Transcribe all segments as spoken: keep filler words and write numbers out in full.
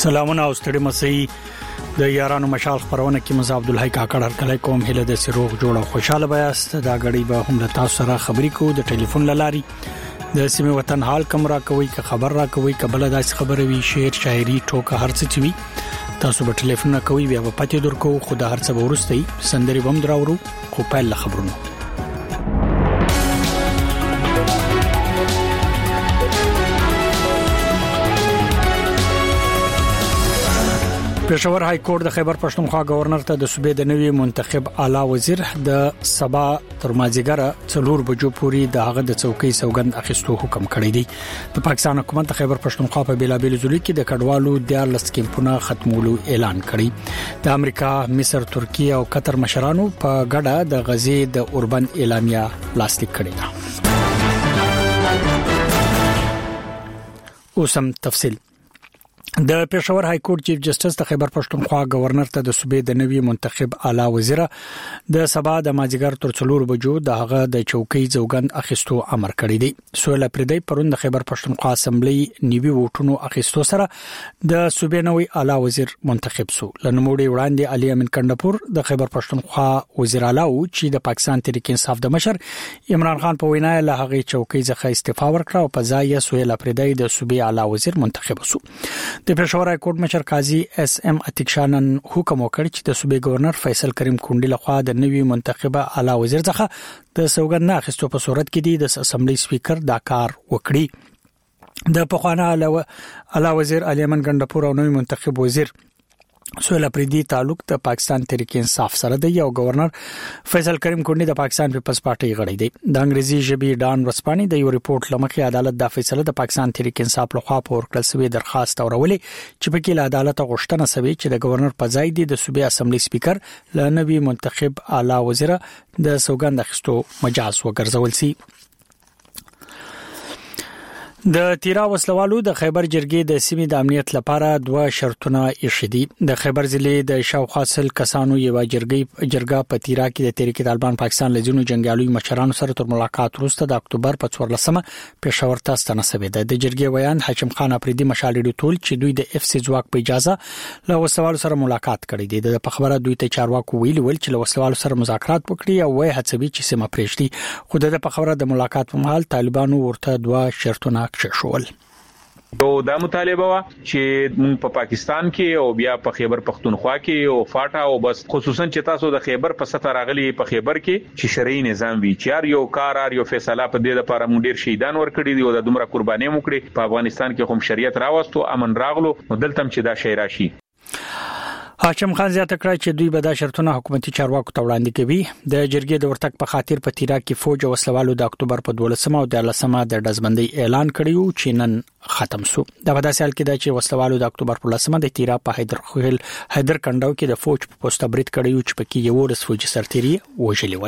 سلامونه او ستړي مسي د یارانو مشال خبرونه کې مزه عبد الحی کاکړ هرکله کوم هله د سروغ جوړ او خوشاله بیاست دا غړي به هم له تاسو سره خبرې کوو د ټلیفون لاري د سیمه وطن حال کمرا کوي که خبر را کوي کبل داس خبره وی شعر شاعري ټوکه هرڅ چوي تاسو په ټلیفون کوي بیا په پته درکو خدای هرڅ ورستي سندري بم دراورو خو په خبرونه پېښور های کورټ د خیبر پښتونخوا گورنر ته د صوبې د نوي منتخب اعلی وزیر د سبا تر مازیګره څلور بجو پوري د هغه د چوکۍ سوګند اخیستو حکم کړی دی د پاکستان حکومت خیبر پښتونخوا په بیلابل ځلو کې د کډوالو د لسکمپونه ختمولو اعلان کړی د امریکا مصر ترکیه او قطر مشرانو په ګډه د غزي د اوربن اعلامیه لاسلیک کړی ده اوسم تفصیل د پېښور های کورټ چیف جسټس د خیبر پښتونخوا گورنر ته د صوبې د نوي منتخب اعلی وزیر د سبا د مازیګر تر څلور بجو د هغه د چوکۍ زوګند اخیستو امر کړی دی سوله پردی پروند د خیبر پښتونخوا اسمبلی نیوي ووټونو اخیستو سره د صوبې نوي اعلی وزیر منتخب سو لنموړي وړاندې علي امین کندپور د خیبر پښتونخوا وزیر اعلی او چې د پاکستان تحریک انصاف د مشر عمران خان په وینا له هغه چوکۍ څخه استعفا ورکړه او په ځای یې سوله پردی د صوبې اعلی وزیر منتخب سو د پېښور های کورټ مشر قاضي اس ام اتیکشانن حکم وکړ چې د صوبې گورنر فیصل کریم کونډي لخوا د نوي منتخبه اعلی وزیر څخه د سوګند اخیستو په صورت کې د اسمبلی سپیکر دا کار وکړي د پخوانه اعلی وزیر علي امن ګندپور او نوي منتخب وزیر سوله پردي تعلق د پاکستان تحریک انصاف سره دی او گورنر فیصل کریم کونډي د پاکستان پیپلز پارټي غړی دی د انګریزي ژبې ډان ورسپاني د یو ریپورت لمخې عدالت د فیصله د پاکستان تحریک انصاف لخوا په ورکړل شوی درخواست اورولې چې په کې له عدالت غوښتنه شوی چې د گورنر په ځای دی د صوبې اسمبلی سپیکر له نوي منتخب اعلی وزیر د سوګند اخیستو مجاز وګرځول شي د تیرا وسلوالو د خیبر جرګې د سیمې د امنیت لپاره دوه شرطونه ایښدي د خیبر ضلع د شاوخوا سل کسانو یو جرګې جرګه په تیرا کې د تحریک طالبان پاکستان لجنو جنگیالو مشرانو سره تر ملاقات وروسته د اکتوبر په څوارلسمه پېښور ته ستنه شوې ده د جرګې ویان حشم خان افریدي مشالډي ټول چې دوی د اف سی ځواک په اجازه له وسلوالو سره ملاقات کړي دي د خبره دوی ته چارواکو ویلي ول چې له وسلوالو سره مذاکرات وکړي او وایي هڅوي چې سیمه پرېږدي خو د خبره د ملاقات په مهال طالبانو ورته دوه شرطونه شول یو دا مطالبه وا چې موږ په پاکستان کې او بیا په خیبر پختونخوا کې او فاټا او بس خصوصا چې تاسو د خیبر په سطح راغلي په خیبر کې چې شرعي نظام وی چې یو کار یو فیصله په دې لپاره مونږ ډیر شهیدان ورکړي دي او د دومره قرباني موکړي په افغانستان کې هم شریعت راوستو امن راغلو نو دلته چې دا شی راشي حاشم خان زیاته کړی چې دوی به دا شرطونه حکومتي چارواکو ته وړاندې کوي د جرګې د ورتګ په خاطر په تیرا کې فوج او وسلوالو د اکتوبر په دولسمه او دلسمه د دزبندۍ اعلان کړیو چې نن ختم شو د ودا سال کې د چې وسلوالو د اکتوبر په لسمه د تیرا په حیدر خل حیدر کنداو کې د فوج په پوسټ برید کړیو چې پکې یو رس فوج سرتيري وژلې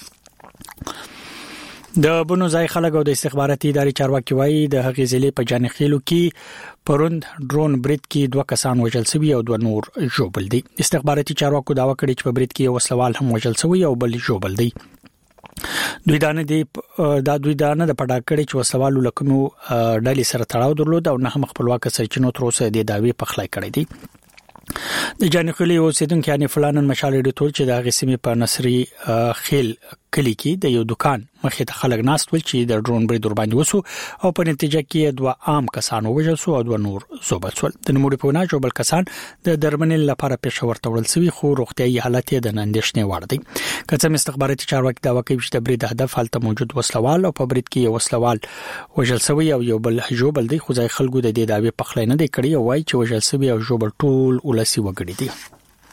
ول د بونو ځای خلک او د استخباراتي ادارې چارواکي وایي د هغې ضلع په جانخیلو کې پروند ډرون برید کې دوه کسان وژل شوي او دوه نور ژوبل دي استخباراتي چارواکو داوا کړی چې په برید کې یو وسلوال هم وژل شوی او بل ژوبل دی دوی دانه دی دا دوی دانه د پټا کړی چې وسلوالو لکمو ډالي سره تړاو درلود او نه هم خپلواک سرچینو تر اوسه د داوی په خلای کړی دی د جانخیلي اوسیدونکو یعنی فلانن مشالډي ټول چې د غسیمې په نصري خیل کلی کې د یو دکان مخې ته خلک ناست ول چې د ډرون برید ور باندې وسو او په نتیجه کې دوه عام کسان وژل شو او دوه نور زوبل شول د نموړي په نه جوړ کسان د درمنل لپاره پېښور ته وړل شوی خو روغتيایي حالت یې د نندښنې وړ دی کڅم استخباراتي چارواکي دا وکړي چې د برید هدف حالت موجود وسلوال او په برید کې یو وسلوال وژل شوی او یو بل جوبل دی خو ځای خلکو د دې داوی په خلای نه دی کړی او وايي چې وژل شوی او جوبل ټول ولسی وګړي دي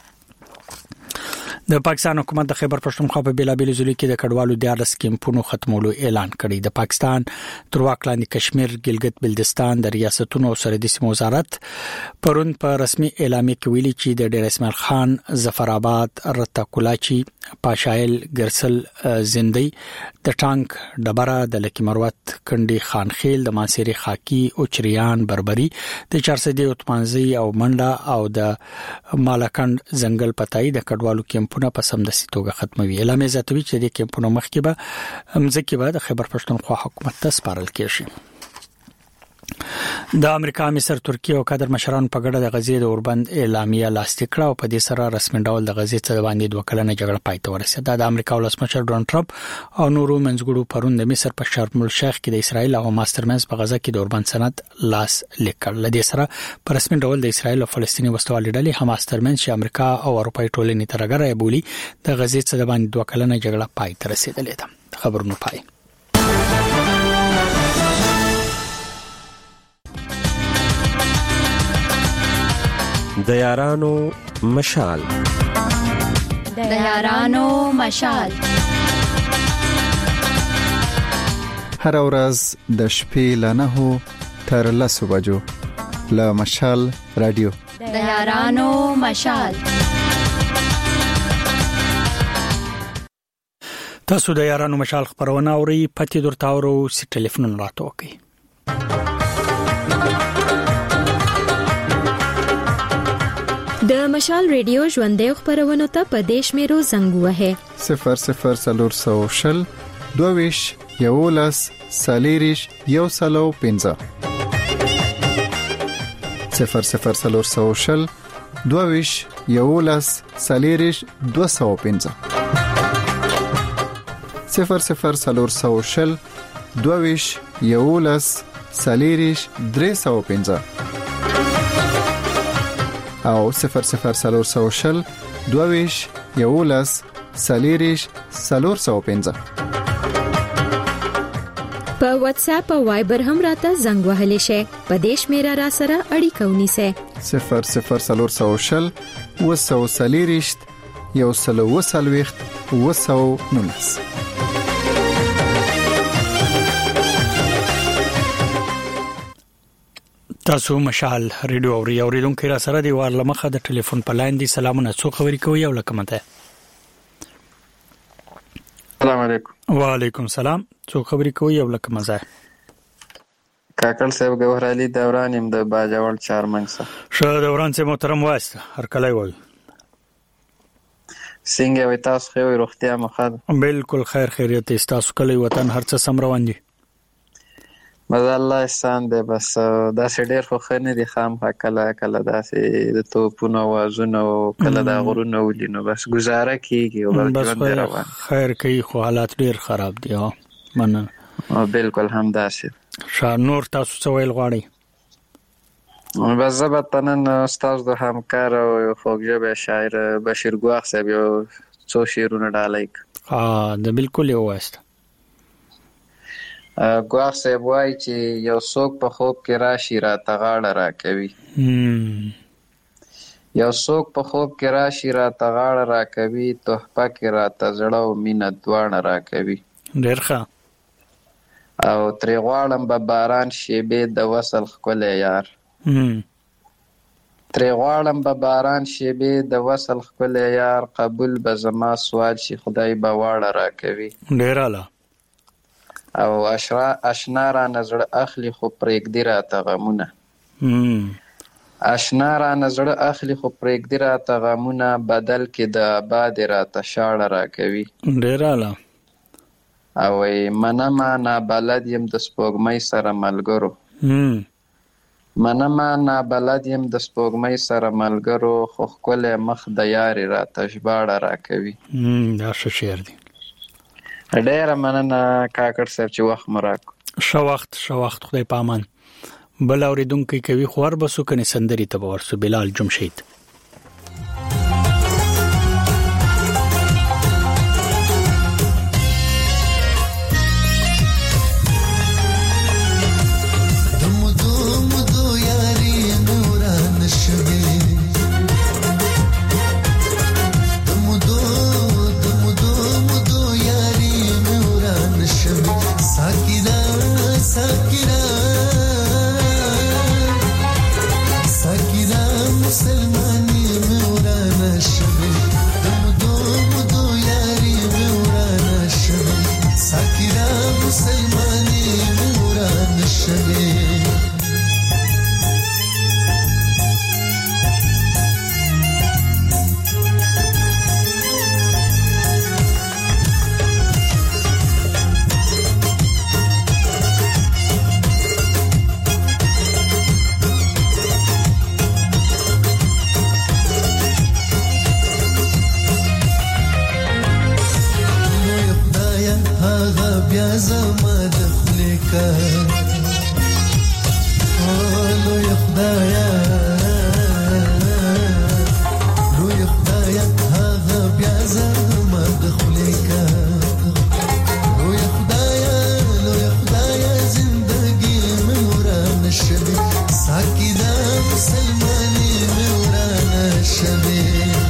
د پاکستان حکومت د خیبر پښتونخوا په بیلابل ضلع کې د کډوالو د لسکمپونو ختمولو اعلان کړی د پاکستان تر واک لاندې کشمیر ګلګت بلتستان د ریاستونو او سرحدي سیمو وزارت پرون په رسمي اعلامیه کې ویلي چې د ډیر اسماعیل خان ظفر آباد رتا کولاچی پاشایل ګرسل زندۍ د ټانک ډبره د لکی مروت کندي خانخیل د مانسيري خاکی او چریان بربري د چارسدي اوتمانزي او منډه او د مالکند ځنګل پتاي د کډوالو کیمپ په سمدستي توګه ختموي اعلان زیاتوي چې د کیمپونو مخکې به امځکه به د خیبر پښتونخوا حکومت ته سپارل کیږي د امریکا، مصر، ترکیه او قطر مشرانو په ګډه د غزې د اوربند اعلامیه لاسلیک کړه او په دې سره رسمي ډول د غزې څخه باندې دوه کلنه جګړه پای ته ورسېده. د امریکا ولسمشر ډونالد ټرمپ او نورو منځګړو پرون د مصر په شرم الشیخ کې د اسرایل او حماس ترمنځ په غزه کې د اوربند سند لاسلیک کړ. لدې سره په رسمي ډول د اسرایل او فلسطیني وسوالې ډلې حماس ترمنځ چې امریکا او اروپאי ټولنې ترګره بولی د غزې څخه باندې دوه کلنه جګړه پای ته رسیدلې ده. خبرونه پای د یارانو مشال د یارانو مشال هر ورځ د شپې له نهو تر لسو بجو له مشال رادیو د یارانو مشال. تاسو د یارانو مشال خبرونه اوري، پتی درته اورو سی ټلیفون راته وکي. د مشال ریډیو ژوندې خبرونه ته په دیش میرو زنګ وهه صفر صفر سلور سو شل دوویش یولس سالیریش یو سلو پنځه صفر صفر سلور سو شل دوویش یولس سالیریش دو سو پنځه صفر صفر سلور سو شل دوویش یولس سالیریش درې سو پنځه او صفر صفر سلور سو شل دوویش یولس سالیریش سلور سو پنځه. په واتس اپ او وایبر هم راته زنګ وهلی شي. په دیش میرا را سره اړیکه ونیسه صفر صفر سلور سو شل وسو سالیریش یو سلو وسلويخت وسو نونس. تاسو مشال ریډیو اوري اوریدونکو را سره دی وار لمخه د ټلیفون په لاین دی. سلامونه، څو خبرې کوي او لکه مته. السلام علیکم. وعلیکم السلام. څو خبرې کوي او لکه مزه. کاکل صاحب ګوهر علي دوران يم د باجوړ چارمنګ سره. شه دوران سه محترم واسطه هر کله وای. څنګه وي تاسو خو روغتیا مخه؟ بالکل خیر خیریت تاسو کله وطن هر څه سم روان دي. مزه الله احسان دی. بس دا سه ډیر خو خنه دي خام کله کله داسې د توپونو وازونه او کله د غرونو ولینو بس گزاره کیږي او بس ژوند روان. خیر کوي خو حالات ډیر خراب دي. ها مننه. بالکل هم داسې. شا نور تاسو څه ویل غواړئ؟ بس زبطنن استاد د همکار او خوږه شاعر بشیر ګواخ صاحب یو څو شعرونه ډالایک. ها د بالکل یو واسطه. ګواخ صاحب وای چې یو څوک په خوب کې راشي را تغاړه را کوي. یو څوک په خوب کې راشي را تغاړه را کوي، تحفه کې را تزړه او مینه دواړه را کوي. ډیر ښه. او ترې غواړم به باران شیبې د وصل ښکلی یار. ترې غواړم به باران شیبې د وصل ښکلی یار، قبول به زما سوال شي خدای به واړه را کوي. ډیر اعلی. او اشرا اشنا را نظر اخلي خو پرېګدی را ته غمونه. اشنا را نظر اخلي خو پرېګدی را ته غمونه، بدل کې د آباد را ته شاړه را کوي. ډیر اعلی. او منما نا بلد يم د سپوږمۍ سره ملګرو. منما نا بلد يم د سپوږمۍ سره ملګرو، خو خپل مخ د یاري را ته ژباړه را کوي. دا څه شعر دی. ډیر مننه کاکړ صاحب چې وخت مراک. شو وخت شو وخت خدای پامان. بل اوریدونکو کوي خور بسو کني سندري ته ورسو. بلال جمشید. Sakira, Sakira, Musalman. زما د خولې کا لوی خدایا لوی خدایا هغه بیا زما د خولې کا لوی خدایا لوی خدایا زندگی مې وران شوه ساکي دا مسلمانې مې وران شوه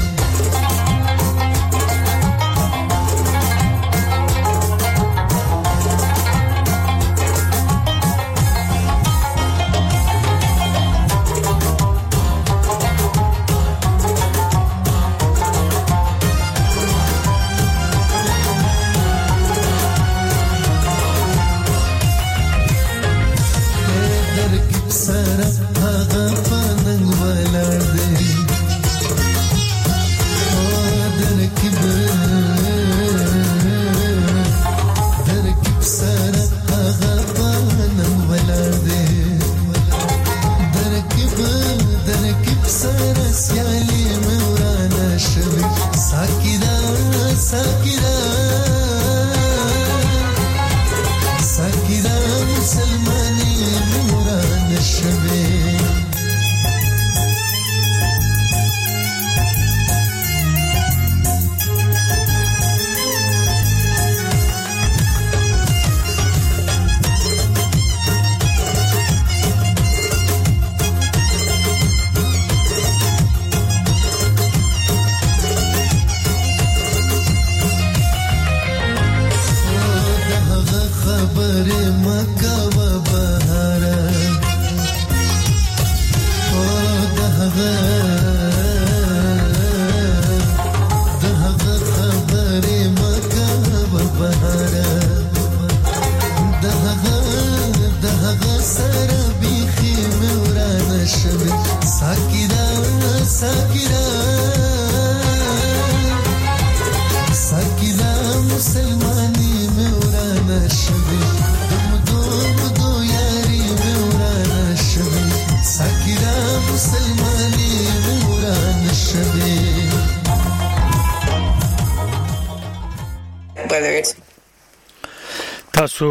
تاسو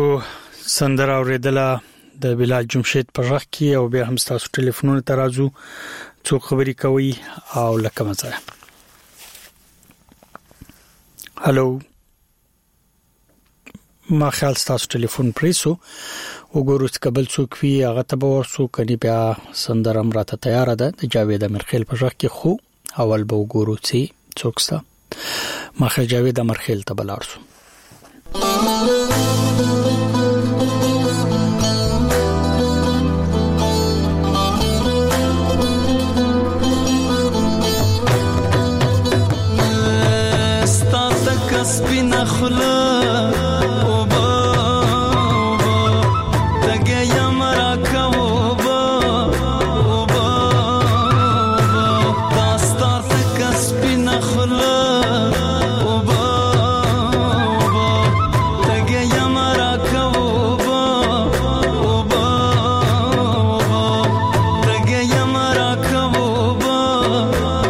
سندره اوریدله د بلال جمشید په ژغ کې او بیا هم تاسو ټلیفونونه ترازو څو خبري کوي او لکه مثلا هالو ما خیال تاسو ټلیفون پریسو وګورئ چې قبل څوک وی هغه ته به ورسو کني بیا سندره مراته تیار ده د جاوید امرخیل په ژغ کې خو اول به وګورو چې څوک ستا ما خیال جاوید امرخیل ته بلارسو سپینا خلا اوبا اوبا تګیا مرا کا اوبا اوبا اوبا داستا تک سپینا خلا اوبا اوبا تګیا مرا کا اوبا اوبا اوبا تګیا مرا کا اوبا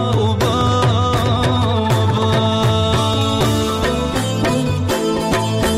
اوبا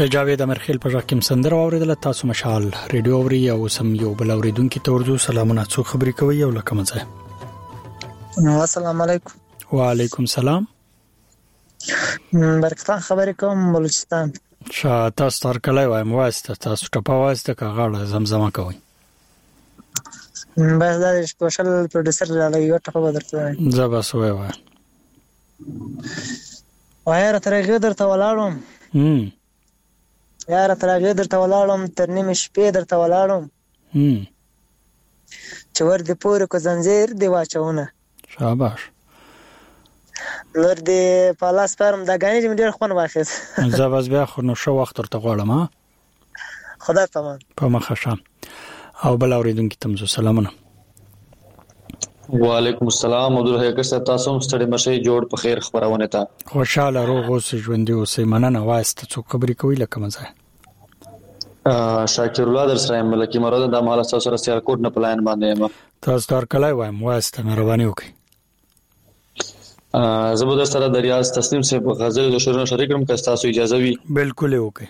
د جاوید امرخیل په ژغ کې سندره اوریدل. تاسو مشال ریډیو اوري او سم یو بل اوریدونکو ته ورزو سلامونه څو خبرې کوي او لکه مزه. السلام علیکم. وعلیکم السلام. برکتان خبرې کوم بلوچستان. شا تاسو تر کله وایم واسطه تاسو ټپه واسطه کاغړه زمزمه کوي. بس دا سپیشل پروډوسر لاله یو ټپه بدرته. زبا سوې وای. وای را ترغه درته ولاړم. هم. یاره ترغه درته ولاړم تر نیمه شپې درته ولاړم. هم. چې ور دې پورې کو زنجیر دی واچونه. شاباش. نور دې پالاس پرم د غانې دې ډېر خون واخیس. زه بس بیا خو نو شو وخت ورته غواړم ها. خدا پامان. په مخه شام. او بل اوریدونکو ته مزه سلامونه. وعلیکم السلام عبدالحق صاحب تاسو هم ستړي مشه جوړ په خیر خبرونه تا. خوشاله روغ اوسې ژوندۍ اوسې مننه واسطه څو خبرې کوي لکه مزه. ا شاکر الله در سره ملکی مراد د مال تاسو سره سیالکوټ نه پلاین باندې ما. تاسو تر کله وایم واسطه مهرباني وکړئ. زبردست سره د ریاض تسنیم صاحب غزل د شورو شریکم که تاسو اجازه وي. بالکل وکي.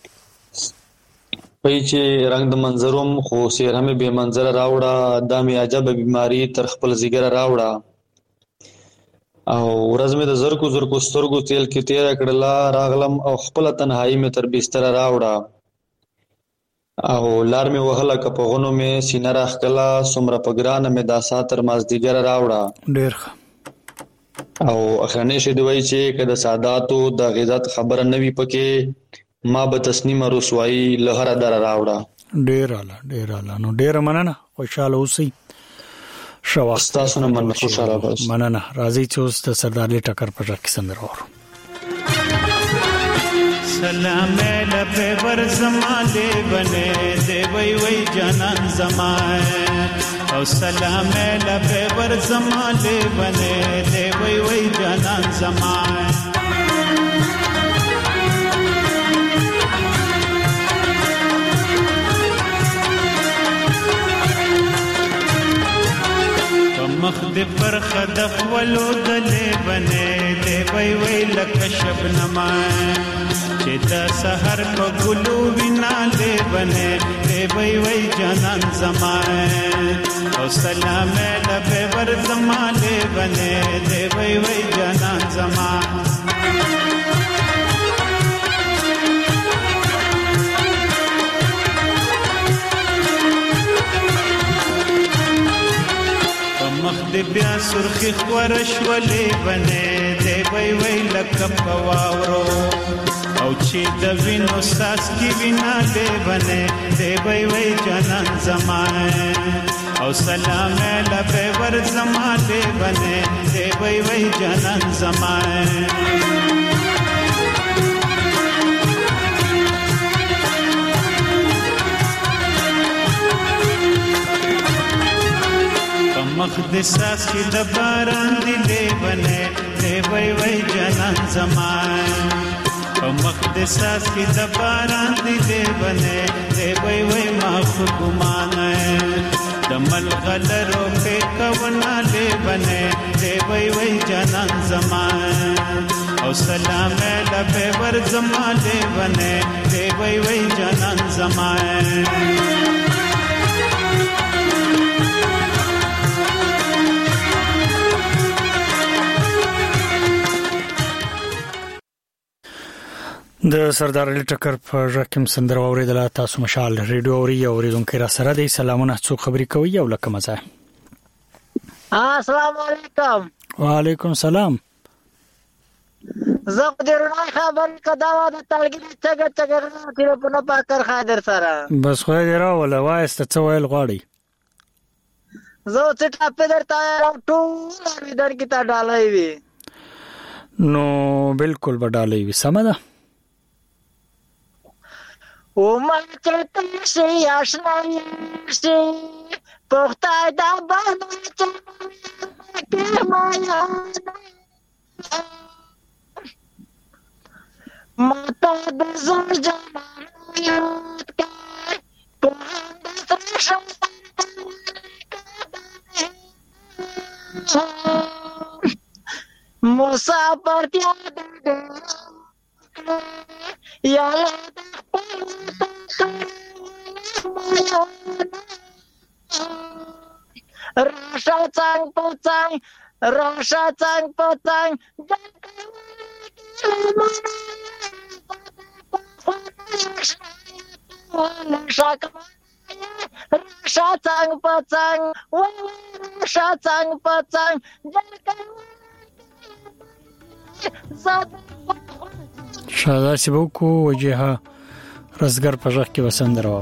پای چې رنگ د منظروم خو سیر هم به منظر راوړه د می عجب بیماری تر خپل زیګر راوړه او ورځ مې د زرکو زرکو سترګو تیل کې تیر کړلا راغلم او خپل تنهایی مې تر بستر راوړه او لار مې وهله کپغونو مې سینه راخکلا سمره پګران مې داسا تر مازدیګر راوړه. ډیر او اخرنه شه دی وای چې کله ساداتو د غیرت خبره نوي پکې ما به تسنیم رسوایی لهره در راوړه. ډیر اعلی ډیر اعلی نو ډیر مننه خوشاله اوسئ. شوا تاسو نه مننه خوشاله اوسئ. مننه راځي چې اوس د سردار ټکر په ځکه سندره اورو. سلام لبه ور زماله بنه دی وی وی جانان زمای او سلام لبه ور زماله بنه دی وی وی جانان زمای مخ دې پر خدف ولو دلې بنه دی وی وی لک شبنما چې د سحر په ګلو ویناله بنه دی وی وی جانان زمای او سلام لبه ور زماله بنه دی وی وی جانان زمای مخ دې بیا سرخی خورش ولې بنه دی وی وی لک پواورو او چې د وینو ساس کی وینا دې بنه دی وی وی جانان زمای او سلام لبه ور زماله بنه دی وی وی جانان زمای مخ د ساس کی د باران دی بنه دی وی وی جانان زمای او مخ د ساس کی د باران دی بنه دی وی وی ما ګمان د ملغلرو په کونا له بنه دی وی وی جانان زمای او سلام لبه ور زماله بنه دی وی وی جانان زمای د سردار علي ټکر په ژکم سندره اوریدله. تاسو مشال ریډیو اوري اوریدونکو را سره دی سلامونه څو خبرې کوي او لکه مزه. السلام علیکم. وعلیکم السلام. زه درنه خبر کدا و د تلګي څنګه څنګه ټلیفون پاکر خاطر سره بس خو دې را ولا وایسته څه ویل غواړي. زه چې ټاپه درته ټول در کې تا ډالای وي نو بالکل بدالای وي سم ده. او ما چته شي آشنا شي پخته دا باندې چې ما یا ماتا د زړه جانان یاد کې په دې فرشم مسافر تیا دې یا راشا څنګ په څنګ راشا څنګ په څنګ راشا څنګ په څنګ راشا څنګ په څنګ شاده سبوکو وجهه رزګر په ځخ کې وسند راو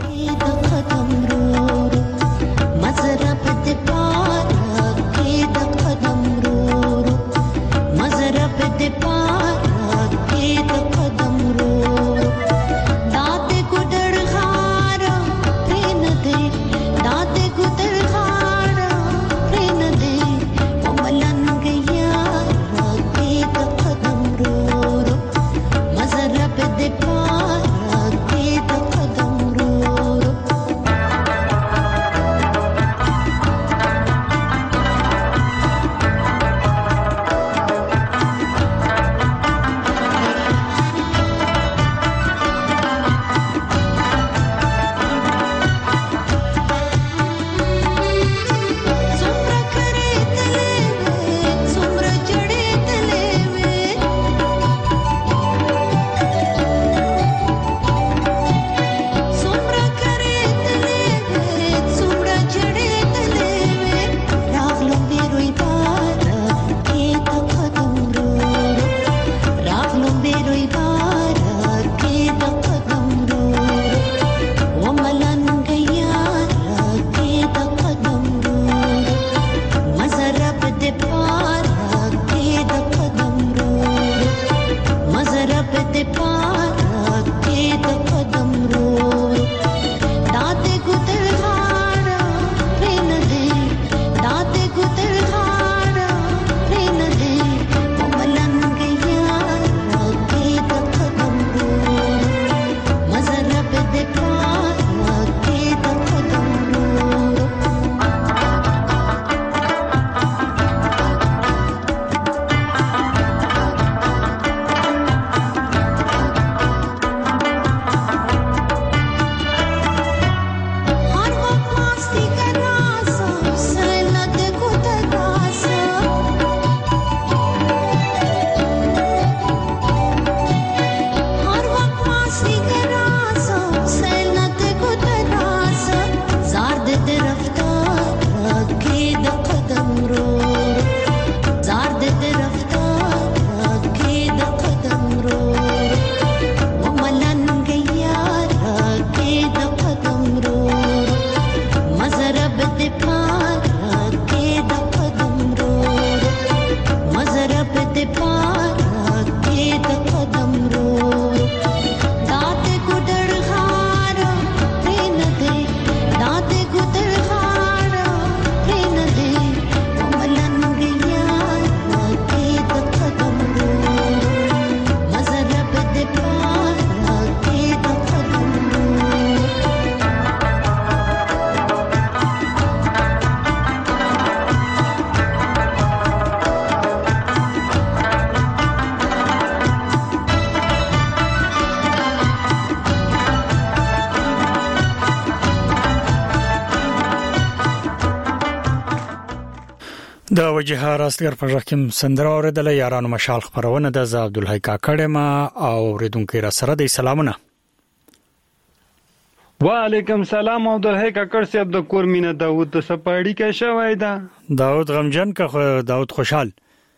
د وجهه راستګر په ځکه سندره اوریدله یارانو مشال خبرونه د ز عبدالحی کاکړه ما او ریدونکو را سره د سلامونه وعلیکم سلام عبدالحی کاکړ صاحب د کورمینه داوود د سپاړی کې شوی دا داوود غمجن کا داوود خوشحال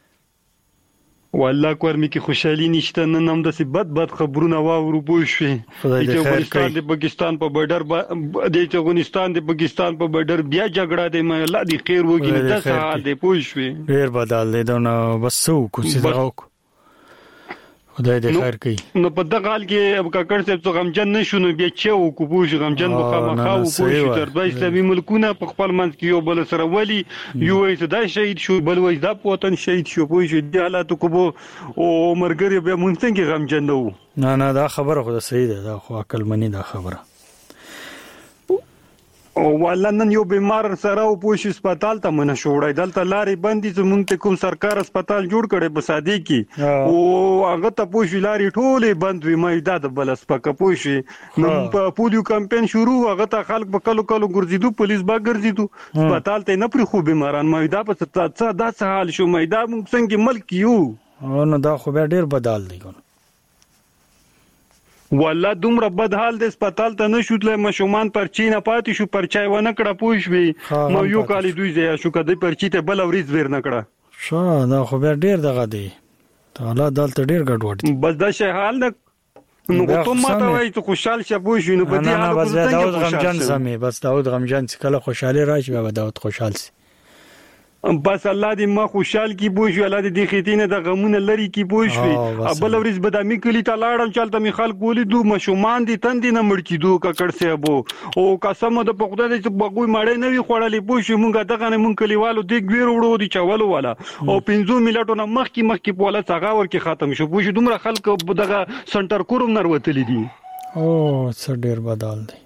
والله کورمی کې خوشحالي نشته نن هم د سبد بد خبرونه واورو پوه شوې چې افغانستان د پاکستان په بارډر د افغانستان د پاکستان په بارډر بیا جګړه دی مې الله دې خیر وکړي د څه د پوه شوې ډیر بدل دی دا بس سو کوڅه راو خدای دې خیر کړي نو په دغه حال کې اب کاکړ صاحب څو غمجن نشو نو بیا چې او کو پوه غمجن مخامخ او پوه شو تر دوی اسلامي ملکونه په خپل منځ کې یو بل سره ولي یو یې دا شهید شو بل وای دا پوتن شهید شو پوه شو د حالات کو او مرګري به مونږ څنګه غمجن نو نه نه دا خبره خو صحیح ده دا خو عقل منی دا خبره او ولنن یو بیمار سره او پوښ هسپتال ته منه شوړای دلته لارې بندي زمونږ ته کوم سرکار هسپتال جوړ کړي په ساده کې او هغه ته پوښ لارې ټولې بند وي مې د بل سپک پوښ نو په پولیو کمپاین شروع هغه ته خلک په کلو کلو ګرځیدو پولیس با ګرځیدو هسپتال ته نه پری خو بیماران مې دا په څه دا څه حال شو مې دا موږ څنګه ملک یو نو دا خو به ډیر بدال دی ګون والله دومره بد حال د هسپتال ته نشوتله مشومان پرچی نه پاتې شو پرچای ونه کړه پوښوي نو یو کال دوی ځای شو کده پرچی ته بل ورځ ور نه کړه شو دا خو به ډیر دغه دی تعالی دلته ډیر ګډوډ بس دا شي حال نه نو ته ماته وای ته خوشحال شه پوښوي نو په دې حال بس داود غمجن سمې بس داود غمجن چې کله خوشاله راشي به داود خوشحال سي بس الله دې ما خوشحال کی پوښوي الله دې د خېتینه د غمونه لري کی پوښوي ابل ورځ بدامي کلی ته لاړم چلته می خلک ولې دو مشومان دي تندې نه مړ کیدو ککړ سیبو او قسم د پخوده دې بغوي مړې نه وی خوړلې پوښوي مونږه دغه نه مونږ کلیوالو دې ګویر وړو دي چولو والا او پنځو ملټو نه مخ کی مخ کی په ولا څنګه ور کی ختم شو پوښوي دومره خلک دغه سنټر کوروم نروتلې دي او څه ډیر بدل دي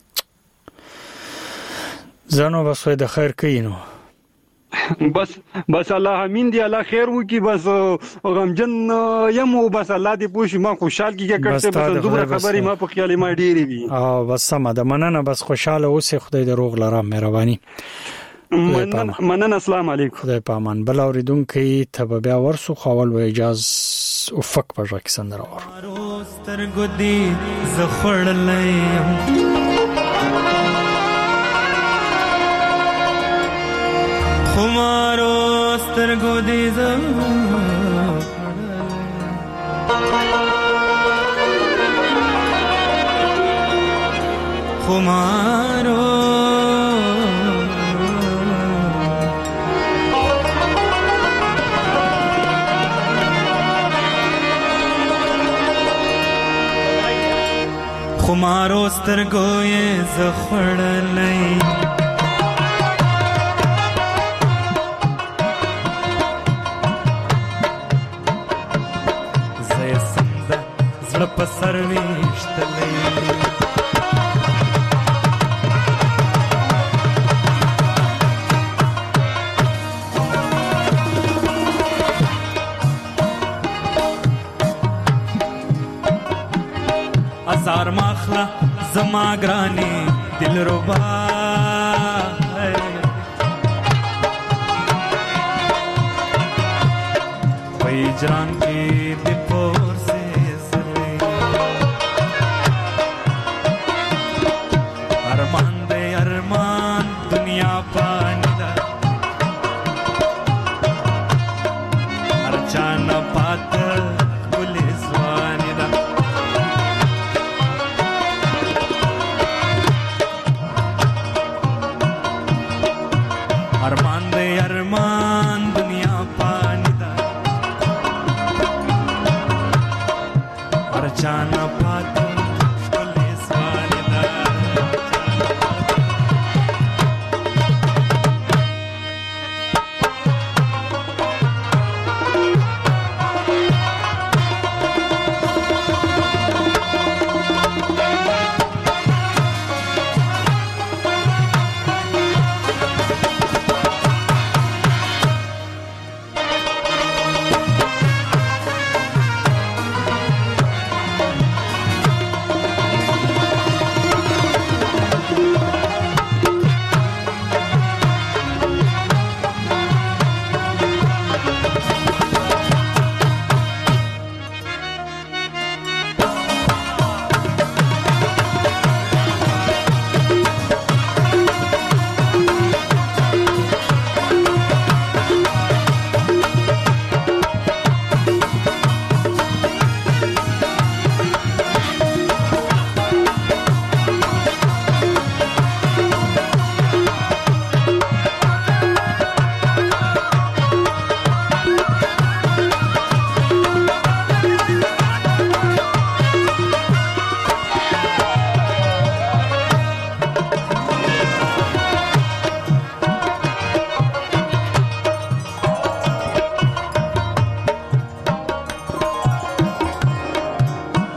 زنو بس د خیر کینو بس بس الله امين دی الله خیر وکي بس غمجن یم او بس الله دې پوښي ما خوشحال کیږي کړته بس دومره خبرې ما په خیال ما ډېری وي او بس سم ده مننه بس خوشاله اوسه خدای دې روغ لرم مهرباني مننه السلام علیکم خدای پامان بل اوریدونکو ته بیا ورسو خول و اجازه افق په ځکه سندره ور سترګو دې زخړلې خمارو سترګو دې زما خمارو خمارو سترګو یې زخړلې په سر وشتلې ازار ماخلا زما ګرانی دلربا وای جان کې د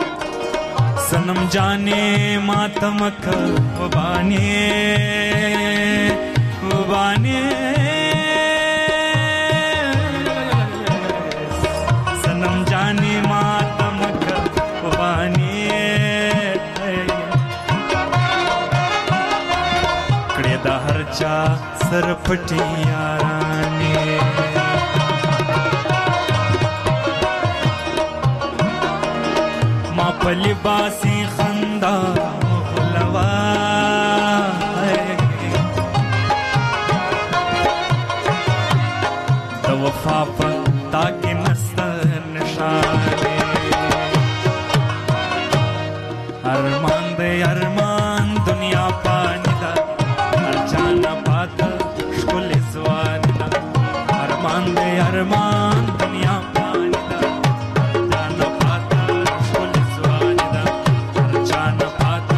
जाने मातमक बाने هرچا سر پټي یارانې ما په لباسي خندا مغلوا د وفا په تاکي نستر نشانه ارمان دې ارمان دنیا پانی دا ارچانا پات شکل زوان دا ارمان دې ارمان دنیا پانی دا ارچانا پات شکل زوان دا ارچانا پات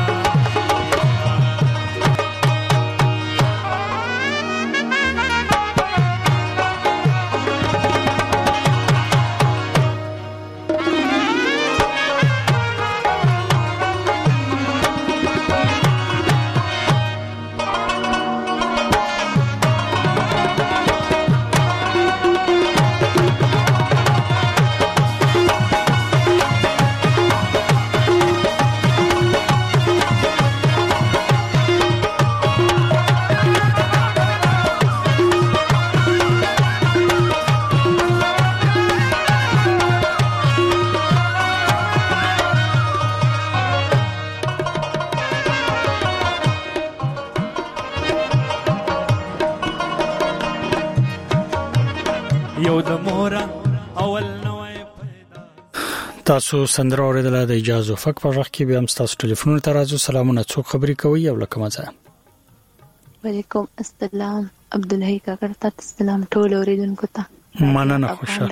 تاسو سندره اوریدله د اجازه فک په وخت کې به هم تاسو ټلیفون ته راځو سلامونه څوک خبري کوي او لکه مزه وعلیکم السلام عبدالحی کاکر تاسو سلام ټول اوریدونکو ته مننه خوشاله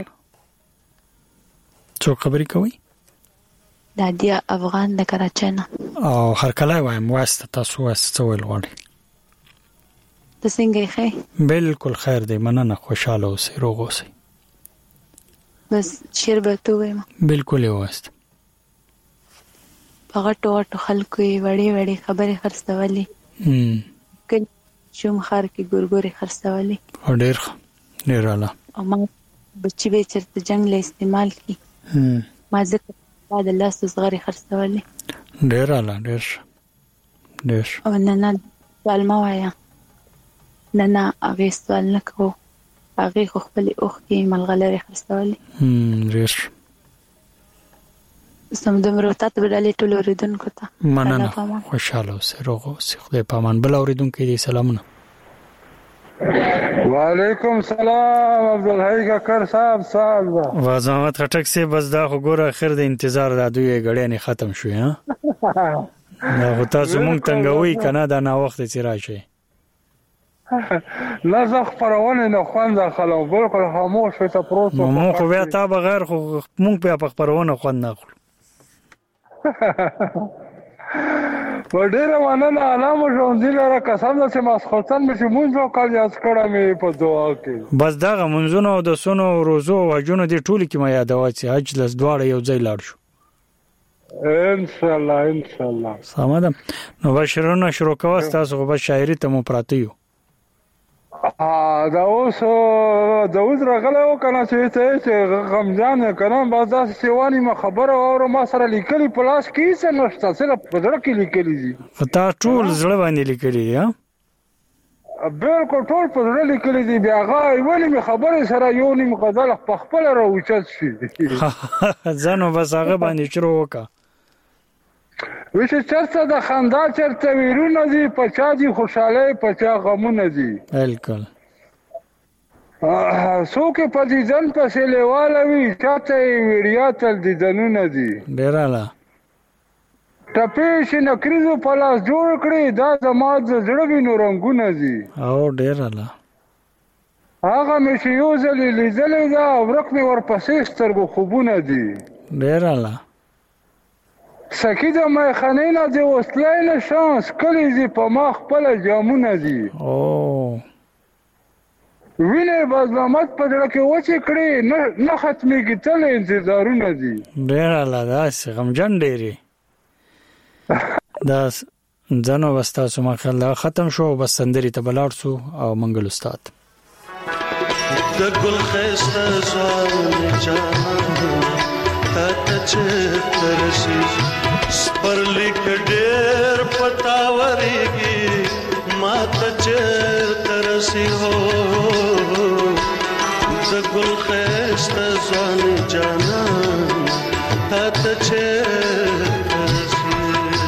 څوک خبري کوي نادیا افغان د کراچۍ نه او هر کله وایم واسطه تاسو واسطه ویل غواړي د څنګه ښه بالکل خیر دی مننه خوشاله اوسئ روغ اوسئ بس شیر به تو وایم بالکل یې واسطه هغه ټوټو خلکو یې وړي وړي خبرې خرڅولې هم کله شوم خار کې ګورګوري خرڅولې او ډېر ډېر اعلی او ما بچي به چرته جنگ له استعمال کی هم ما ځکه بعد الله صغری خرڅولې ډېر اعلی ډېر ډېر او نه نه سوال ما وایا نه نه هغه سوال نه کوو هغه خو خپل اوخ کې ملغلره خرڅولې هم ډېر سم دمرو تاسو بدلې ټول اوریدونکو ته مننه خوشاله اوسئ روغ اوسئ خدای پامان بل اوریدونکو دې سلامونه وعلیکم سلام عبدالحی کاکر صاحب صاحب وازمت خټک سي بس دا خو ګوره اخر د انتظار د دوی غړې نه ختم شوې ها دا هو تاسو مونږ څنګه کنه دا نا وخت چې راشي لا زخ پرونه نه خوند خلو بالکل خاموش ته پروت مو خو بیا تا بغیر خو مونږ په پرونه خوند نه خلو وړه مننه علامه جون دي لره قسم ده چې مسخوتن مې مونږ وکړ یاد کړم په دعا کې بس دا منځونو د سونو روزو واجونو دي ټول کې ما یادوي چې حج لس دواړه یو ځای لاړ شو ان شاء الله ان شاء الله سلام نو بشرونه شروع کوه تاسو په شاعري ته مو پراتیو ا دا اوس دا اوس راغله او کنه چې ته غمجان کنه باز دا سیوانی ما خبره او ما سره لیکلي پلاس کې څه نشته سره په دړه کې لیکلي دي خطا ټول زړه باندې لیکلي دي ها بالکل ټول په دړه لیکلي دي بیا غا ویلې خبره سره یو نیم غزل په خپل راوچت شي ځانو بس هغه باندې شروع وکا وشه چرته د خندا چرته ویرونه دي پچا دي خوشاله پچا غمونه دي بالکل څوک په دې ځن پسې لیواله وي چاته ویډیا تل دي دنونه دي ډیراله ټپې شي نکریزو په لاس جوړ کړي دا زما د زړه وینو رنگونه دي او ډیراله هغه مې چې یو ځل لیدلې دا ورک مې ورپسې سترګو خوبونه دي ډیراله سکی د مې خنینه دی وسلای نه شانس کلی دی په ما خپل جامونه دي او وینه بازمت په دړه کې وچې کړې نه نه ختمېږي تل انتظارونه دي ډېر الله داس غمجن ډېری دا ځنو وستا سم خلا ختم شو بس سندري ته بلاړ سو او منګل استاد د ګل خسته زوال جهان ته چې ترسي سپرلیک ډېر پتاوريږي ما माता चेरते रसी हो د ګل خسته ځوان جانا تا ته چیرته رسي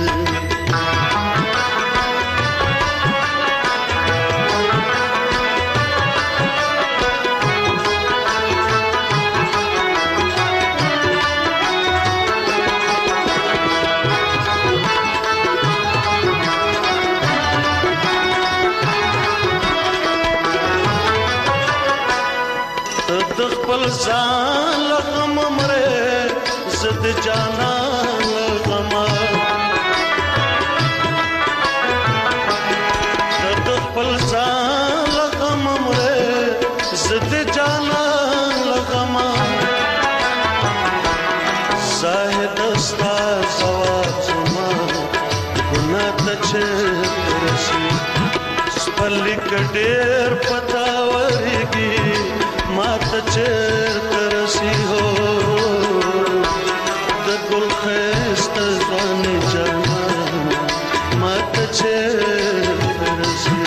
د خپل ځان لغم مره زد جانا لغم د خپل ځان لغم مره زد جانا لغم زاهد استا زواب زما ګنا ته چرسي سپلی کډیر پتاورګي माता चेरते रसी हो د ګل خسته ځوان جانا माता चेरते रसी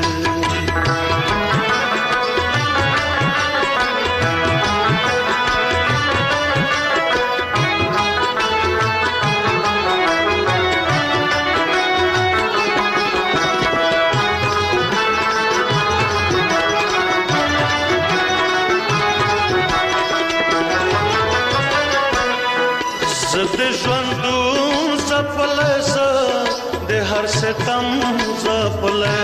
زد ژوندون زپله زه د هر ستم زپله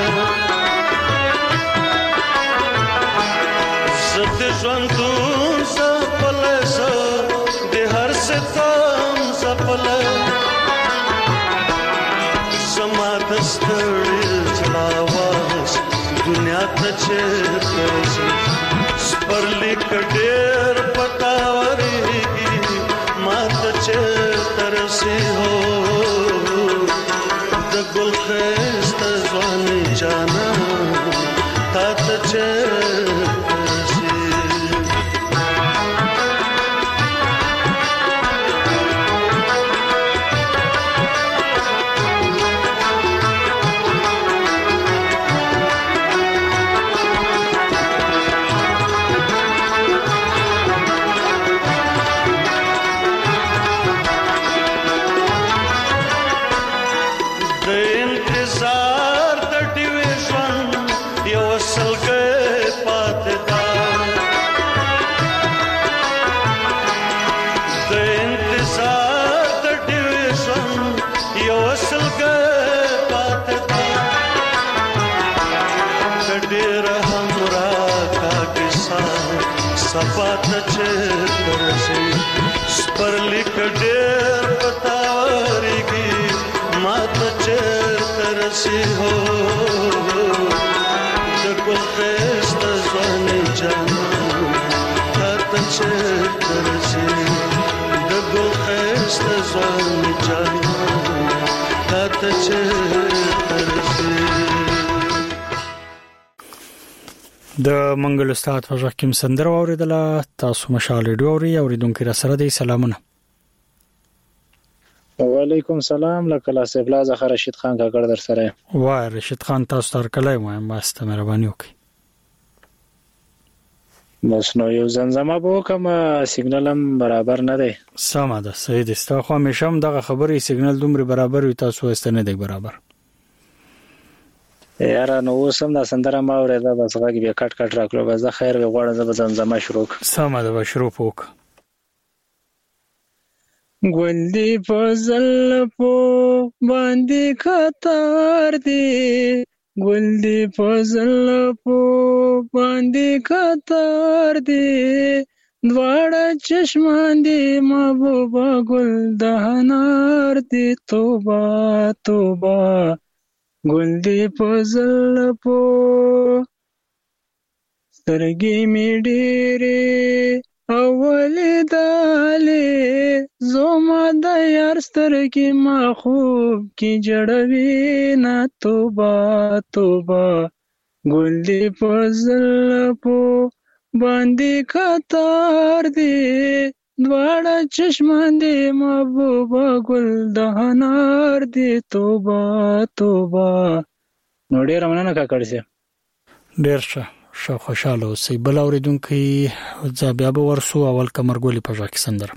زد ژوندون زپله زه د هر ستم زپله زما د ستړي زړه आवाज دنیا ته چیرته رسي سپرلی کډیر پتاورېږي माता चेरते रसी हो د ګل خسته ځوان جانا تا ته چیرته رسي सपात चेरते रसी सपरली कडेर पतावरीगी माता चेरते रसी हो د ګل خسته ځوان جانا تا چیرته رسي د ګل خسته ځوان جانا تا چیرته رسي د منګل استاد په ځکه کوم سندره اوریدله تاسو مشال ډیو اوري اوریدونکو را سره د سلامونه وعلیکم سلام لکه لا سیفلا زخه رشید خان کاکړ در سره وای رشید خان تاسو تر کله وایم واسطه مهرباني وکړئ بس نو یو زنځمه بو کوم سیګنالم برابر نه دی سم ده صحیح دي تاسو خو مشم دغه خبري سیګنال دومره برابر وي تاسو واستنه دی برابر یاره نو وسم دا سندره ما اوریدا بس غږ بیا کټ کټ راکړو بس د خیر غوړه د زنځمه شروع سم ده به شروع وک ګل دی فضل پو باندې کتار دی ګل دی فضل پو باندې کتار دی دواړه چشمان دی محبوبا ګل دهنار دی توبه توبه ګل دی فضل پو سترګې می ډېرې اولې دالې زما د یار سترګې ما خوب کې جړوي نه توبه توبه ګل دی فضل پو باندې کتار دی دواړه چشمان دی محبوبا ګل د انار دی توبه توبه نو ډیر مننه کاکړ سي ډیر ښه ښه خوشاله اوسئ. بل اوریدونکو ځا بیا به ورسو اول کمرګولي په ژاکي سندره.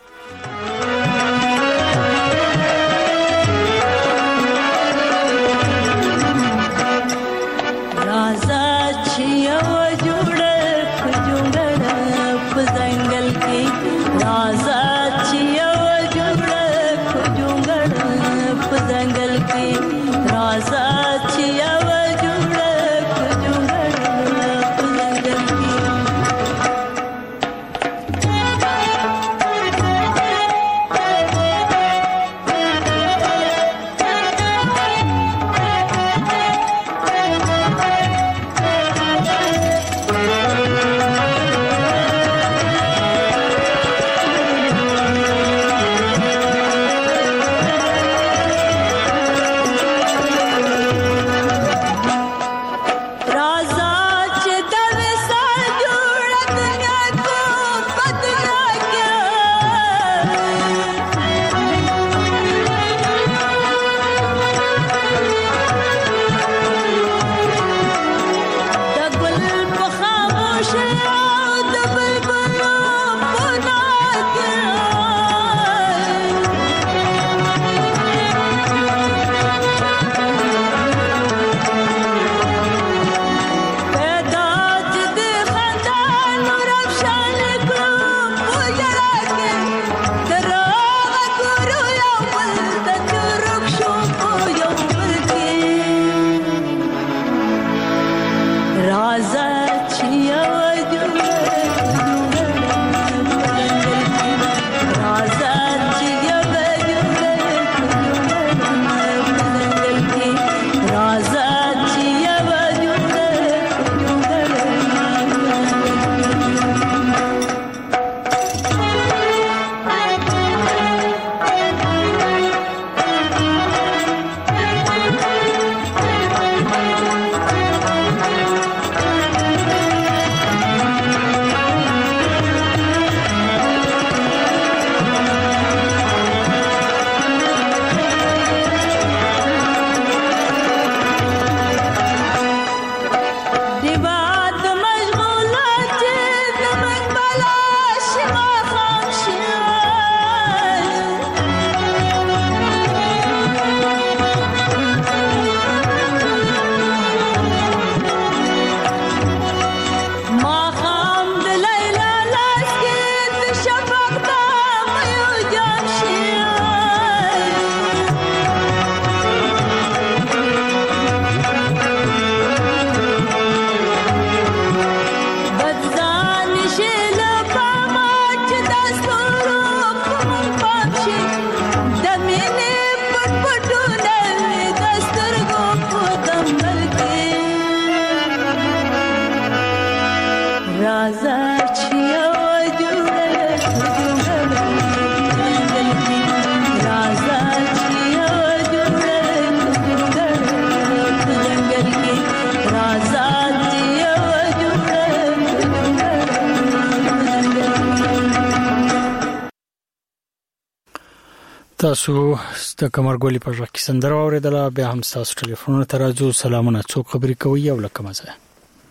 تاسو د کمرګولي په ژاکي سندره اوریدله. بیا هم تاسو ټلیفون ته راځو. سلامونه، څوک خبرې کوي او له کومه ځای؟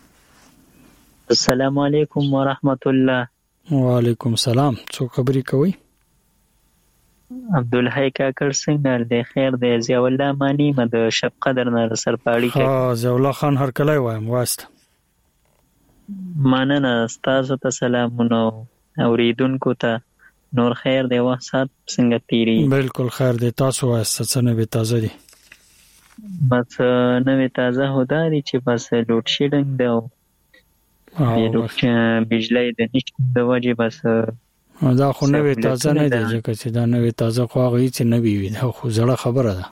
السلام علیکم ورحمت الله. وعلیکم السلام. څوک خبرې کوي؟ عبدالحی کاکړ څنګه دی؟ خیر دی. ضیاء الله مانی مد شب قدر نه سرپاړی کوي. ها ضیاء الله خان هر کله وایم واسطه. مننه. تاسو ته سلامونه اوریدونکو ته. نور خیر دی؟ وخت سات څنګه تیری؟ بالکل خیر دی. تاسو واسطه څه نوې تازه دي؟ بس نوې تازه هدا دي چې بس لوډ شیډینګ دی او بجلی د نشته د وجې بس دا خو نوې تازه نه دی ځکه چې دا نوې تازه خو هغه هیڅ نه وي. دا خو زړه خبره ده.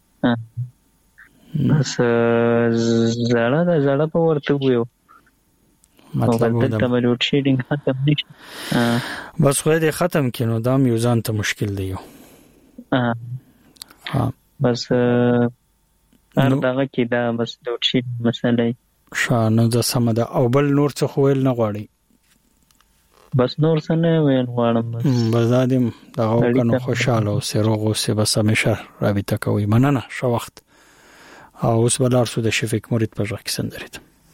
بس زړه ده زړه په ورته ویو مطلب دا ته لوډ شیډینګ ختم نشي. بس خو دې ختم کینو دا یو ځان ته مشکل دی. ها بس هر دغه کې دا بس لوډ شیډینګ مسله شانه د سم ده. او بل نور څه خو ویل نه غواړي؟ بس نور څه نه ویل غواړم. بس بزادم دغه کنه خوشاله او سروغ او سه بس همیشه رابطه کوي. مننه. شو وخت او اوس بلار سو د شفیق مرید په ځای کې سندره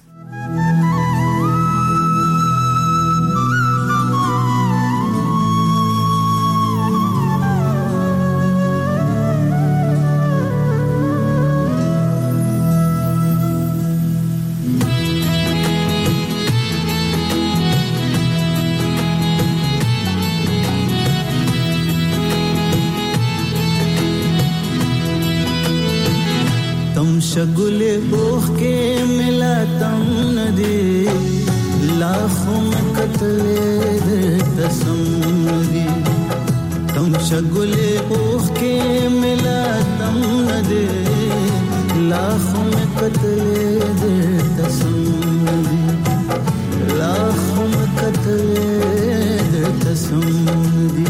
शगुले ओख के मिला तम नदी लाखों में कतले तसम नदी तुम शगुले ओख के मिला तम नदी लाखों में कतले तसम नदी लाखों में कतले तसम नदी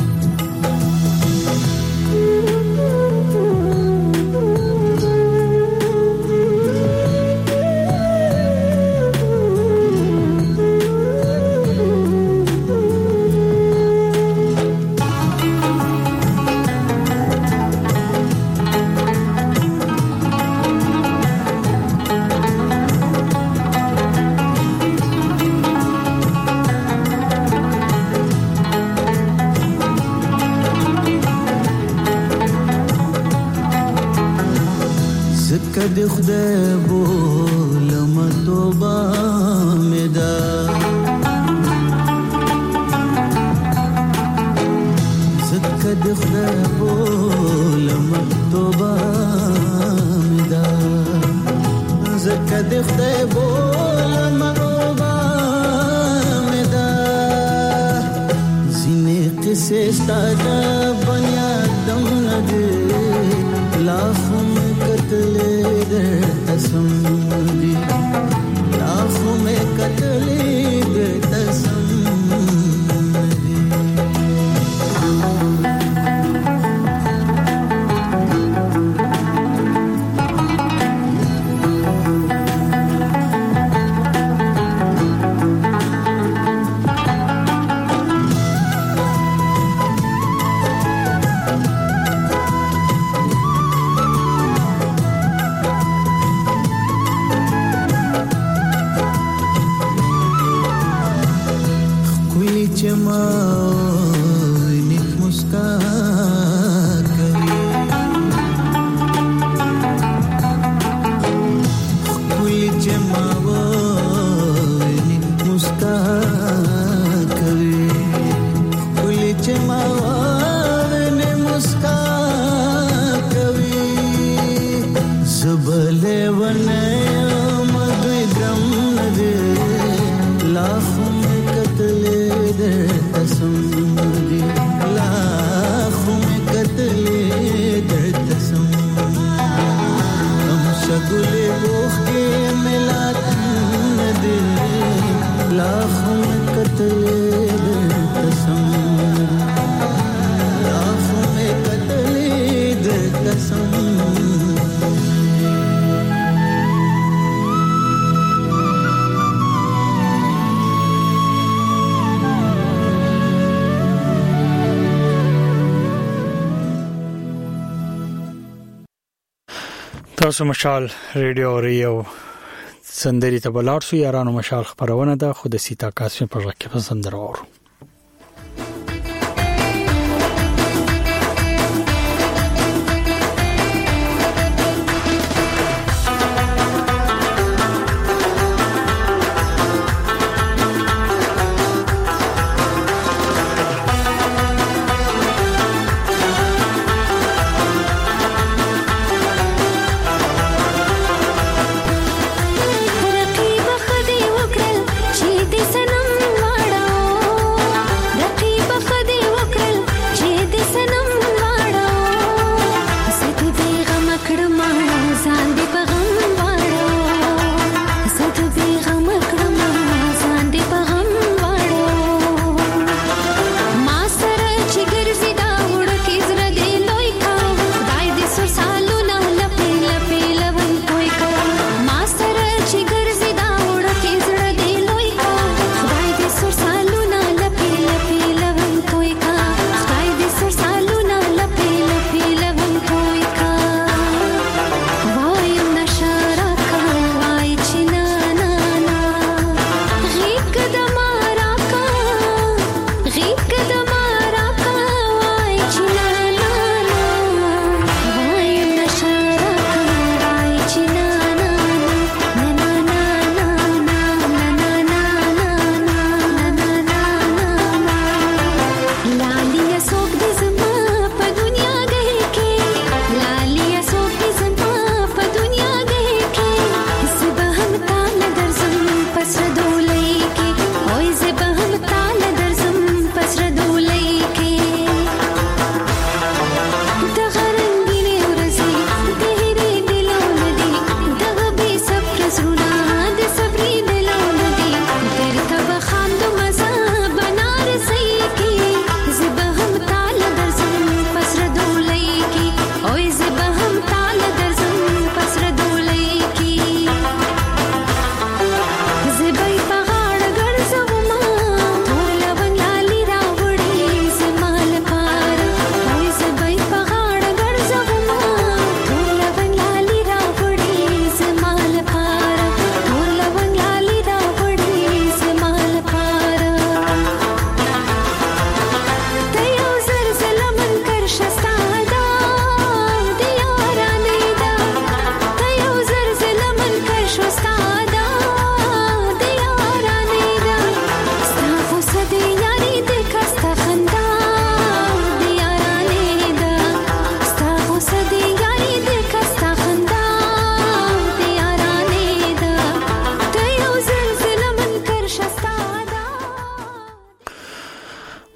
د خدای بولم توبه مې ده زکه د خدای بولم توبه مې ده زکه د خدای بولم توبه مې ده ځینې قصې ستا د بنیادم نه دي लाखों में कतले दे तसम दी लाखों में कतले दे तसम दी تاسو مشال ریډیو ریو سندري ته بلار سو یارانو مشال خبرونه ده خود سیتا کاسم پر راکه سندره اورو رقیب خدای وکړل چې دې سنم واړو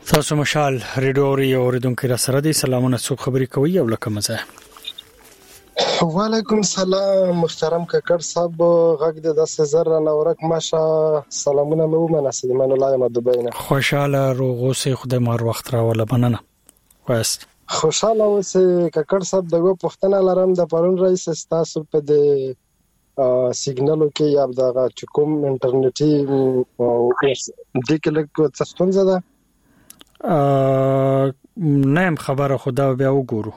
تاسو مشال ریډیو اوري اوریدونکو را سره دي سلامونه څو خبري کوي او لکه مزه. وعلیکم سلام محترم ککړ صاحب غږ د داسې زر نه ورک ماشه سلامونه مې ومنه سلیمان الله یم دبی نه. خوشاله روغ اوسې خدای مار وخت راوله مننه. واست خوشاله اوسې ککړ صاحب دغه پښتنه لرم د پرون رئیس تاسو په د سیګنالو کې یا دغه چکم انټرنیټي او د کلیک څه ستونزه ده؟ نه هم خبره خدا بیا وګورو.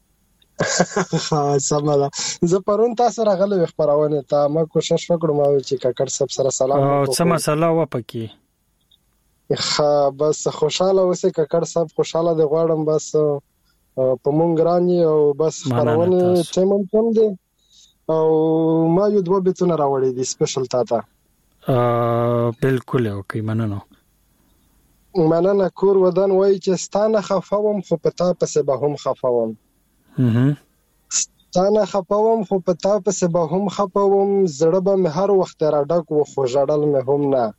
سمه ده زه پرون تاسو راغلی خبرونه ته ما کوشش وکړم چې ککړ صاحب سره سلام وکړم. څه مسله و پکې؟ خا بس خوشاله اوسې ککړ صاحب خوشاله دی غواړم بس په مونږ رانی او بس خبرونه ټیم کم دي او ما یو دوه بیتونه راوړی دي سپیشل تاته. ا بالکل اوکې مننه. مننه کور ودان وای چې ستانه خفاوم خو پتا پسې به هم خفاوم. هم ستانه خفاوم خو پتا پسې به هم خفاوم زړه به مې هر وخت را ډک و خو ژړل مې هم نه.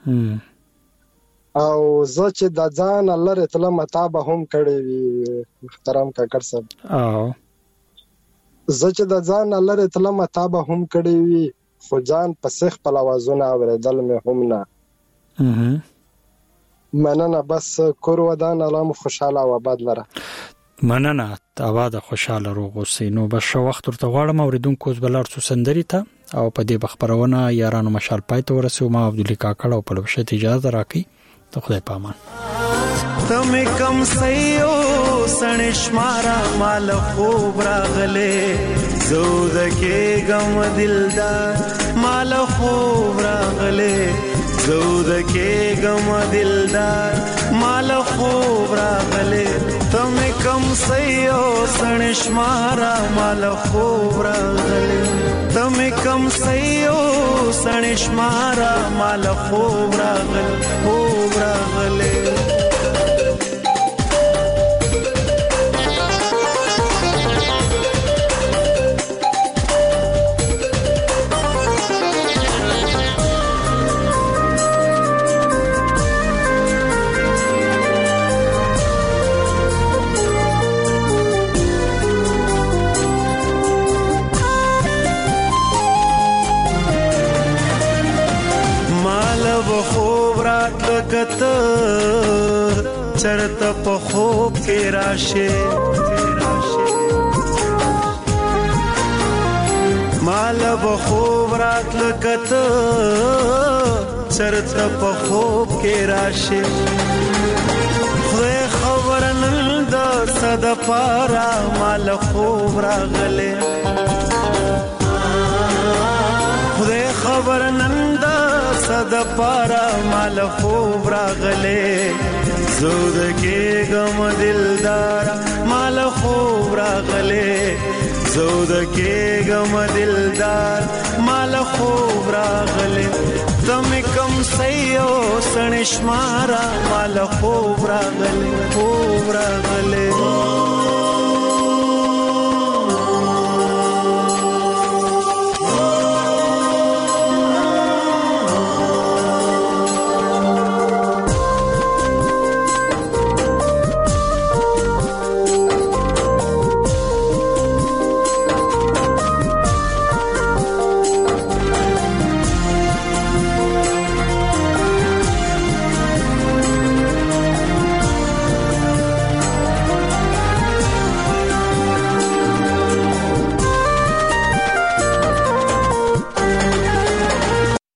او زه چې د ځان الله رتله متا به هم کړی وي محترم ککړ صاحب. او زه چې د ځان الله رتله متا به هم کړی وي خو ځان پسې خپل आवाजونه اوریدل مې هم نه. هم مننه بس کور ودان الله خوشاله او آباد لره. مننه آباد خوشاله روغ اوسې. نو بس شو وخت ورته غواړم اوریدونکو زبلار څو سندري ته او په دې بخبرونه یارانو مشال پای ته ورسو. ما عبدالله کاکړ او په لوشت اجازه راکړي ته خدای پامان. تم کم سيو سنشمارا مال خوب راغله زود کې غم دلدار مال خوب راغله زود کې غم دلدار مال خوب راغله تم کم سيو سنشمارا مال خوب راغله تم کم سيو سنشمارا مال خوب راغله خوب راغله. کته چرته په خوب کې راشه مال به خوب راتل کته چرته په خوب کې راشه خدای خبر نن د صد پارا مال خوب راغله خدای خبر نن د صد پارا مال خوب راغله زود کې غم دلدار مال خوب راغله زود کې غم دلدار مال خوب راغله تم کم سيو سنشمارا مال خوب راغله خوب راغله.